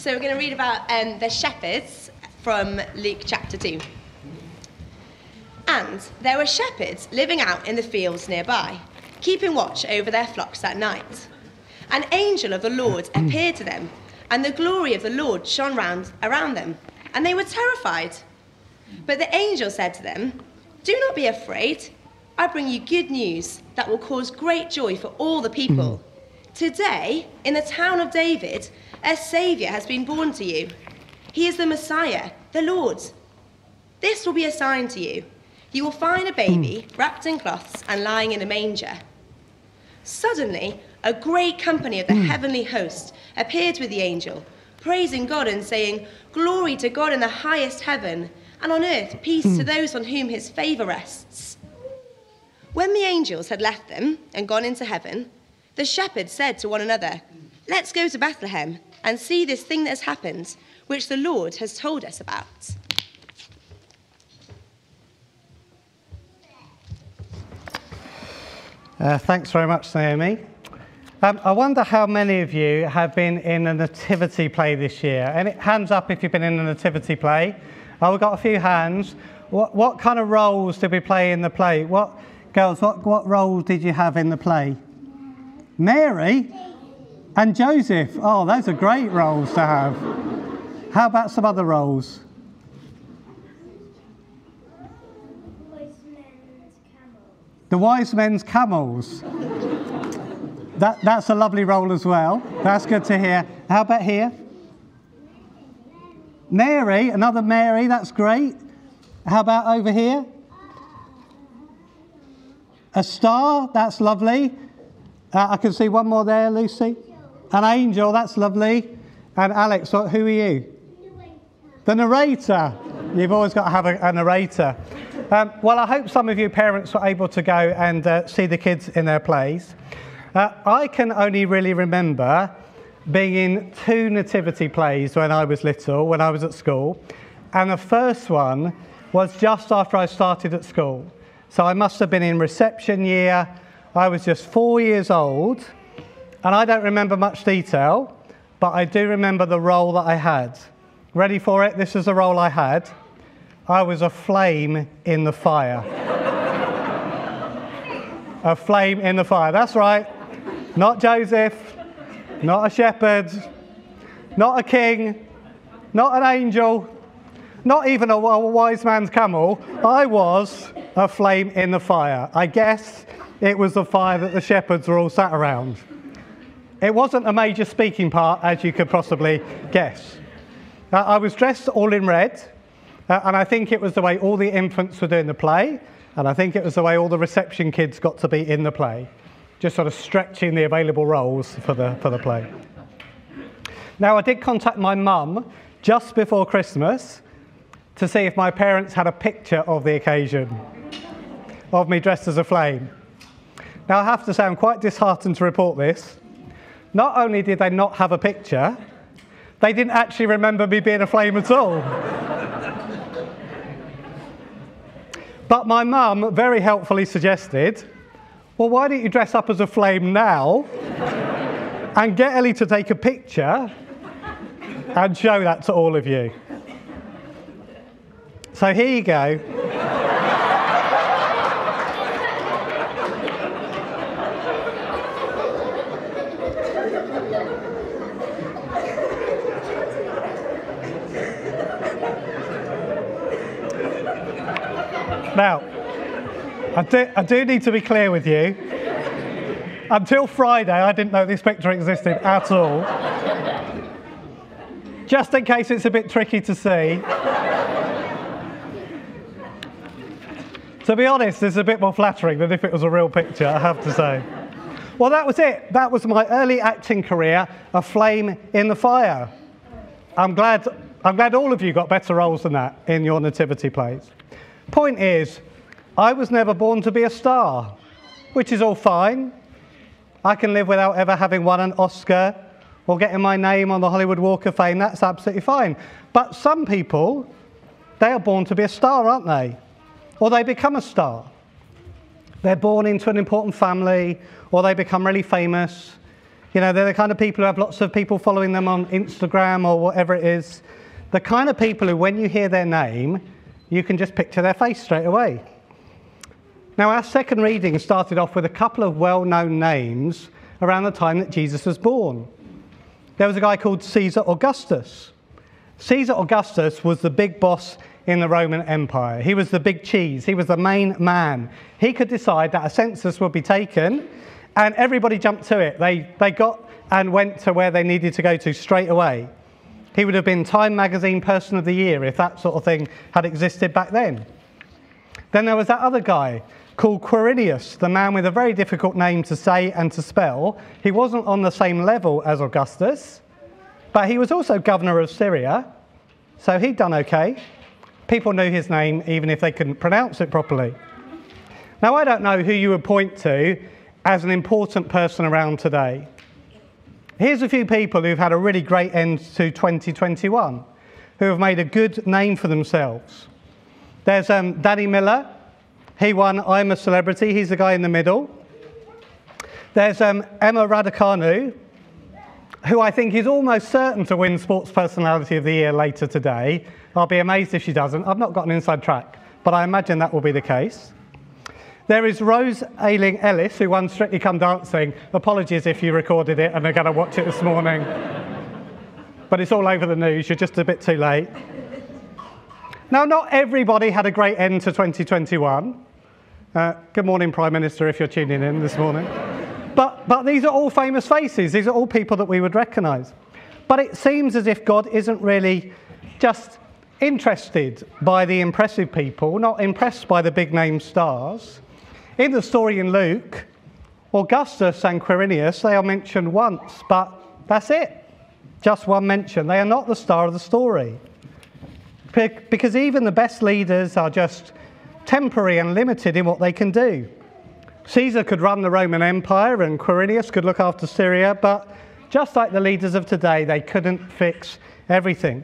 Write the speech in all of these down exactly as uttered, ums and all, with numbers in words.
So we're going to read about um, the shepherds from Luke chapter two. And there were shepherds living out in the fields nearby, keeping watch over their flocks at night. An angel of the Lord appeared to them, and the glory of the Lord shone round around them, and they were terrified. But the angel said to them, "Do not be afraid. I bring you good news that will cause great joy for all the people. Today, in the town of David, a Saviour has been born to you. He is the Messiah, the Lord. This will be a sign to you. You will find a baby wrapped in cloths and lying in a manger." Suddenly, a great company of the heavenly host appeared with the angel, praising God and saying, "Glory to God in the highest heaven, and on earth peace to those on whom his favour rests." When the angels had left them and gone into heaven, the shepherds said to one another, "Let's go to Bethlehem and see this thing that has happened, which the Lord has told us about." Uh, thanks very much, Naomi. Um, I wonder how many of you have been in a nativity play this year. Any hands up if you've been in a nativity play. Oh, we've got a few hands. What, what kind of roles did we play in the play? What girls? What what role did you have in the play? Mary and Joseph. Oh, those are great roles to have. How about some other roles? The wise men's camels. That, that's a lovely role as well. That's good to hear. How about here? Mary, another Mary, that's great. How about over here? A star, that's lovely. Uh, I can see one more there, Lucy. An angel, that's lovely. And Alex, what, who are you? The narrator. You've always got to have a, a narrator. Um, well, I hope some of you parents were able to go and uh, see the kids in their plays. Uh, I can only really remember being in two nativity plays when I was little, when I was at school. And the first one was just after I started at school. So I must have been in reception year. I was just four years old. And I don't remember much detail, but I do remember the role that I had. Ready for it? This is the role I had. I was a flame in the fire. A flame in the fire, that's right. Not Joseph, not a shepherd, not a king, not an angel, not even a, a wise man's camel. I was a flame in the fire. I guess it was the fire that the shepherds were all sat around. It wasn't a major speaking part, as you could possibly guess. Uh, I was dressed all in red. Uh, and I think it was the way all the infants were doing the play, and I think it was the way all the reception kids got to be in the play, just sort of stretching the available roles for the, for the play. Now, I did contact my mum just before Christmas to see if my parents had a picture of the occasion, of me dressed as a flame. Now, I have to say I'm quite disheartened to report this. Not only did they not have a picture, they didn't actually remember me being a flame at all. But my mum very helpfully suggested, well, why don't you dress up as a flame now and get Ellie to take a picture and show that to all of you. So here you go. Now, I do, I do need to be clear with you. Until Friday, I didn't know this picture existed at all. Just in case it's a bit tricky to see. To be honest, it's a bit more flattering than if it was a real picture, I have to say. Well, that was it. That was my early acting career, a flame in the fire. I'm glad, I'm glad all of you got better roles than that in your nativity plays. Point is, I was never born to be a star, which is all fine. I can live without ever having won an Oscar or getting my name on the Hollywood Walk of Fame. That's absolutely fine. But some people, they are born to be a star, aren't they? Or they become a star. They're born into an important family, or they become really famous. You know, they're the kind of people who have lots of people following them on Instagram or whatever it is. The kind of people who, when you hear their name, you can just picture their face straight away. Now, our second reading started off with a couple of well-known names around the time that Jesus was born. There was a guy called Caesar Augustus. Caesar Augustus was the big boss in the Roman Empire. He was the big cheese. He was the main man. He could decide that a census would be taken, and everybody jumped to it. They, they got and went to where they needed to go to straight away. He would have been Time Magazine Person of the Year if that sort of thing had existed back then. Then there was that other guy called Quirinius, the man with a very difficult name to say and to spell. He wasn't on the same level as Augustus, but he was also governor of Syria, so he'd done okay. People knew his name even if they couldn't pronounce it properly. Now, I don't know who you would point to as an important person around today. Here's a few people who've had a really great end to twenty twenty-one, who have made a good name for themselves. There's um, Danny Miller. He won I'm a Celebrity. He's the guy in the middle. There's um, Emma Raducanu, who I think is almost certain to win Sports Personality of the Year later today. I'll be amazed if she doesn't. I've not got an inside track, but I imagine that will be the case. There is Rose Ayling Ellis, who won Strictly Come Dancing. Apologies if you recorded it and are going to watch it this morning. But it's all over the news. You're just a bit too late. Now, not everybody had a great end to twenty twenty-one. Uh, good morning, Prime Minister, if you're tuning in this morning. But, but these are all famous faces. These are all people that we would recognise. But it seems as if God isn't really just interested by the impressive people, not impressed by the big-name stars. In the story in Luke, Augustus and Quirinius, they are mentioned once, but that's it. Just one mention. They are not the star of the story. Because even the best leaders are just temporary and limited in what they can do. Caesar could run the Roman Empire and Quirinius could look after Syria, but just like the leaders of today, they couldn't fix everything.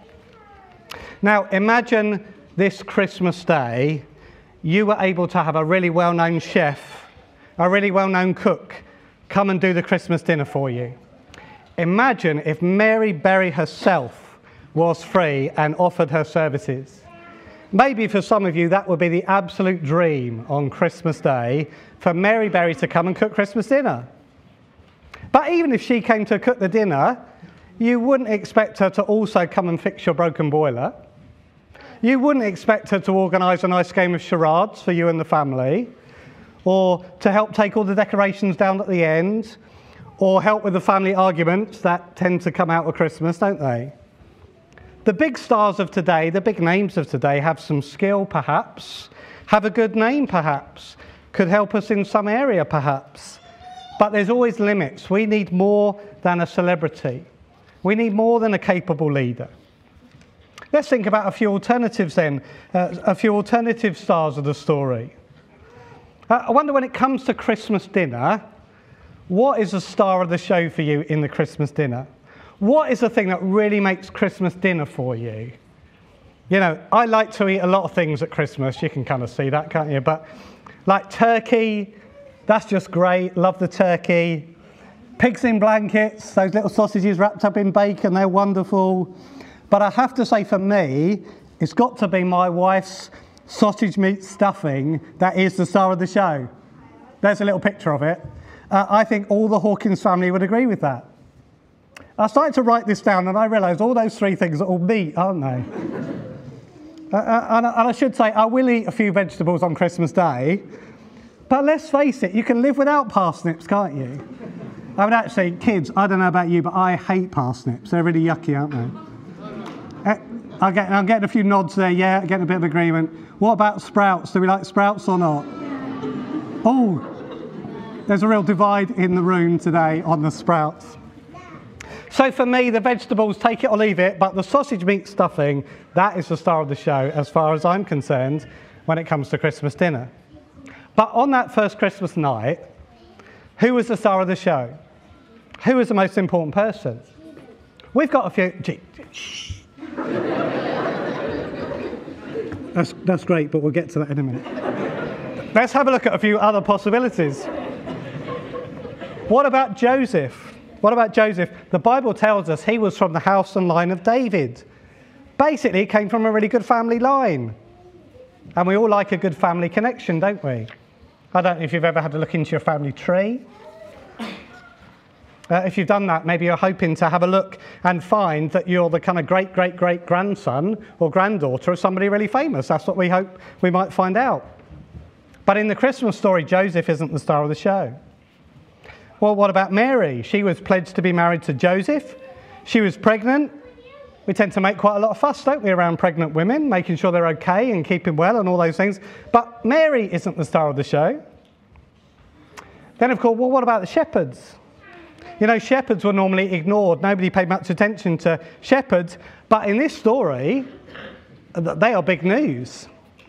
Now, imagine this Christmas day, you were able to have a really well-known chef, a really well-known cook, come and do the Christmas dinner for you. Imagine if Mary Berry herself was free and offered her services. Maybe for some of you that would be the absolute dream on Christmas Day, for Mary Berry to come and cook Christmas dinner. But even if she came to cook the dinner, you wouldn't expect her to also come and fix your broken boiler. You wouldn't expect her to organise a nice game of charades for you and the family, or to help take all the decorations down at the end, or help with the family arguments that tend to come out at Christmas, don't they? The big stars of today, the big names of today, have some skill, perhaps, have a good name, perhaps, could help us in some area, perhaps. But there's always limits. We need more than a celebrity. We need more than a capable leader. Let's think about a few alternatives then, uh, a few alternative stars of the story. Uh, I wonder, when it comes to Christmas dinner, what is the star of the show for you in the Christmas dinner? What is the thing that really makes Christmas dinner for you? You know, I like to eat a lot of things at Christmas. You can kind of see that, can't you? But like turkey, that's just great. Love the turkey. Pigs in blankets, those little sausages wrapped up in bacon, they're wonderful. But I have to say, for me, it's got to be my wife's sausage meat stuffing that is the star of the show. There's a little picture of it. Uh, I think all the Hawkins family would agree with that. I started to write this down and I realised all those three things are all meat, aren't they? uh, and, and I should say, I will eat a few vegetables on Christmas Day, but let's face it, you can live without parsnips, can't you? I mean, actually, kids, I don't know about you, but I hate parsnips. They're really yucky, aren't they? uh, I'm getting, I'm getting a few nods there, yeah, getting a bit of agreement. What about sprouts? Do we like sprouts or not? Oh, there's a real divide in the room today on the sprouts. So for me, the vegetables, take it or leave it, but the sausage meat stuffing, that is the star of the show as far as I'm concerned when it comes to Christmas dinner. But on that first Christmas night, who was the star of the show? Who was the most important person? We've got a few... Gee, shh. That's, that's great, but we'll get to that in a minute. Let's have a look at a few other possibilities. What about Joseph? What about Joseph? The Bible tells us he was from the house and line of David. Basically, he came from a really good family line. And we all like a good family connection, don't we? I don't know if you've ever had a look into your family tree. Uh, if you've done that, maybe you're hoping to have a look and find that you're the kind of great, great, great grandson or granddaughter of somebody really famous. That's what we hope we might find out. But in the Christmas story, Joseph isn't the star of the show. Well, what about Mary? She was pledged to be married to Joseph. She was pregnant. We tend to make quite a lot of fuss, don't we, around pregnant women, making sure they're okay and keeping well and all those things. But Mary isn't the star of the show. Then, of course, well, what about the shepherds? You know, shepherds were normally ignored. Nobody paid much attention to shepherds. But in this story, they are big news.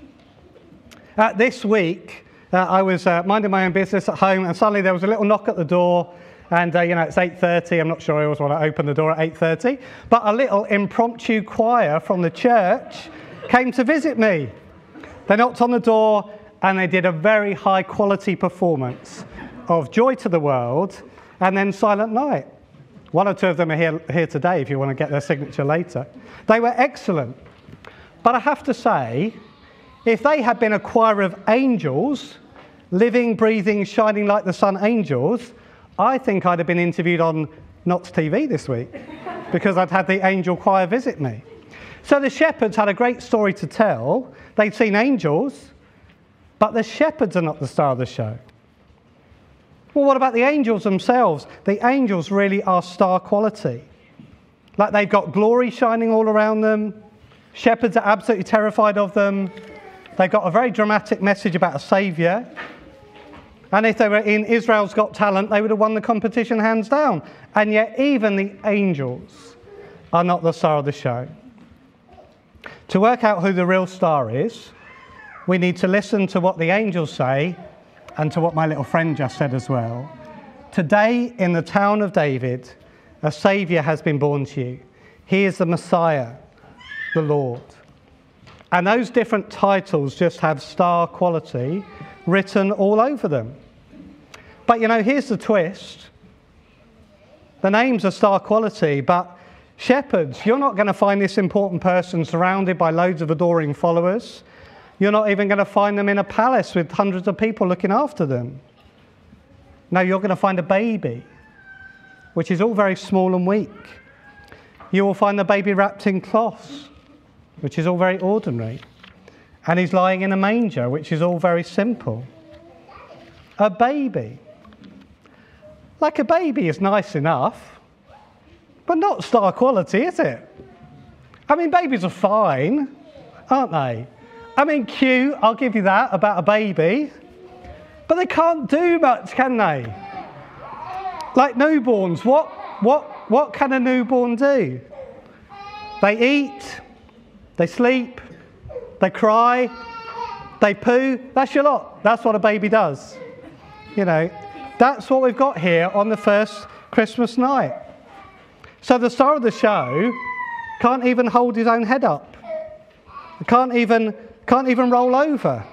Uh, this week, uh, I was uh, minding my own business at home, and suddenly there was a little knock at the door. And, uh, you know, it's eight thirty. I'm not sure I always want to open the door at eight thirty. But a little impromptu choir from the church came to visit me. They knocked on the door, and they did a very high-quality performance of Joy to the World and then Silent Night. One or two of them are here, here today if you want to get their signature later. They were excellent. But I have to say, if they had been a choir of angels, living, breathing, shining like the sun angels, I think I'd have been interviewed on Knots T V this week because I'd had the angel choir visit me. So the shepherds had a great story to tell. They'd seen angels, but the shepherds are not the star of the show. Well, what about the angels themselves? The angels really are star quality. Like they've got glory shining all around them. Shepherds are absolutely terrified of them. They've got a very dramatic message about a saviour. And if they were in Israel's Got Talent, they would have won the competition hands down. And yet even the angels are not the star of the show. To work out who the real star is, we need to listen to what the angels say and to what my little friend just said as well. Today in the town of David, a saviour has been born to you. He is the Messiah, the Lord. And those different titles just have star quality written all over them. But you know, here's the twist. The names are star quality, but shepherds, you're not going to find this important person surrounded by loads of adoring followers. You're not even going to find them in a palace with hundreds of people looking after them. No, you're going to find a baby, which is all very small and weak. You will find the baby wrapped in cloths, which is all very ordinary. And he's lying in a manger, which is all very simple. A baby. Like a baby is nice enough, but not star quality, is it? I mean, babies are fine, aren't they? I mean, cute, I'll give you that, about a baby. But they can't do much, can they? Like newborns, what, what, what can a newborn do? They eat, they sleep, they cry, they poo. That's your lot. That's what a baby does. You know, that's what we've got here on the first Christmas night. So the star of the show can't even hold his own head up. Can't even, can't even roll over.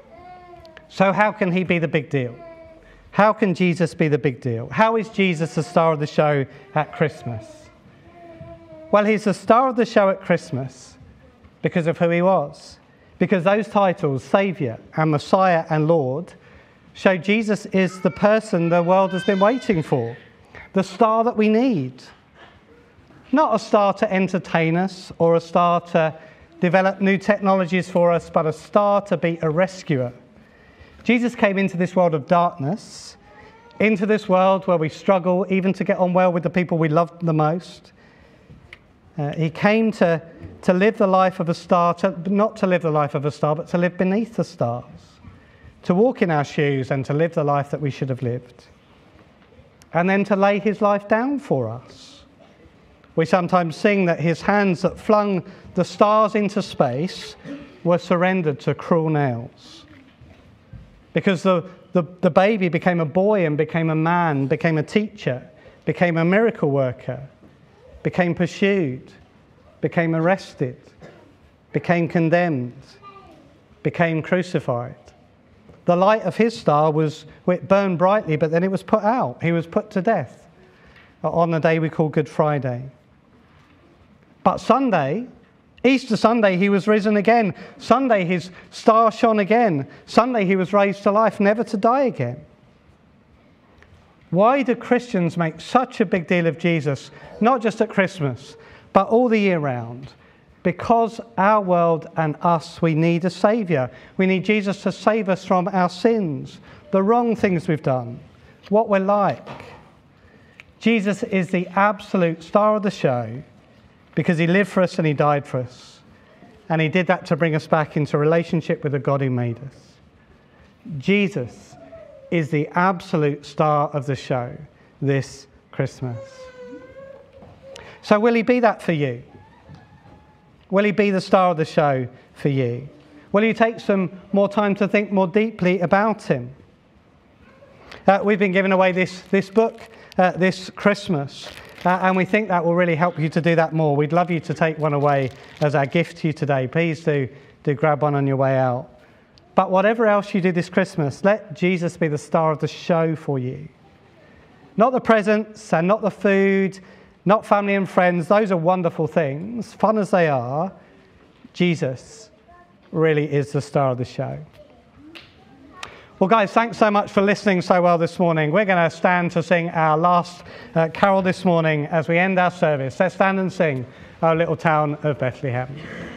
So how can he be the big deal? How can Jesus be the big deal? How is Jesus the star of the show at Christmas? Well, he's the star of the show at Christmas because of who he was. Because those titles, Saviour and Messiah and Lord, show Jesus is the person the world has been waiting for. The star that we need. Not a star to entertain us or a star to develop new technologies for us, but a star to be a rescuer. Jesus came into this world of darkness, into this world where we struggle even to get on well with the people we love the most. Uh, he came to, to live the life of a star, to, not to live the life of a star, but to live beneath the stars, to walk in our shoes and to live the life that we should have lived, and then to lay his life down for us. We sometimes sing that his hands that flung the stars into space were surrendered to cruel nails. Because the, the, the baby became a boy and became a man, became a teacher, became a miracle worker, became pursued, became arrested, became condemned, became crucified. The light of his star was, it burned brightly, but then it was put out. He was put to death. on the day we call Good Friday. But Sunday, Easter Sunday, he was risen again. Sunday, his star shone again. Sunday, he was raised to life, never to die again. Why do Christians make such a big deal of Jesus, not just at Christmas, but all the year round? Because our world and us, we need a saviour. We need Jesus to save us from our sins, the wrong things we've done, what we're like. Jesus is the absolute star of the show because he lived for us and he died for us. And he did that to bring us back into relationship with the God who made us. Jesus is the absolute star of the show this Christmas. So will he be that for you? Will he be the star of the show for you? Will you take some more time to think more deeply about him? Uh, we've been giving away this, this book uh, this Christmas, uh, and we think that will really help you to do that more. We'd love you to take one away as our gift to you today. Please do, do grab one on your way out. But whatever else you do this Christmas, let Jesus be the star of the show for you. Not the presents and not the food, not family and friends. Those are wonderful things, fun as they are. Jesus really is the star of the show. Well, guys, thanks so much for listening so well this morning. We're going to stand to sing our last uh, carol this morning as we end our service. Let's stand and sing, O Little Town of Bethlehem.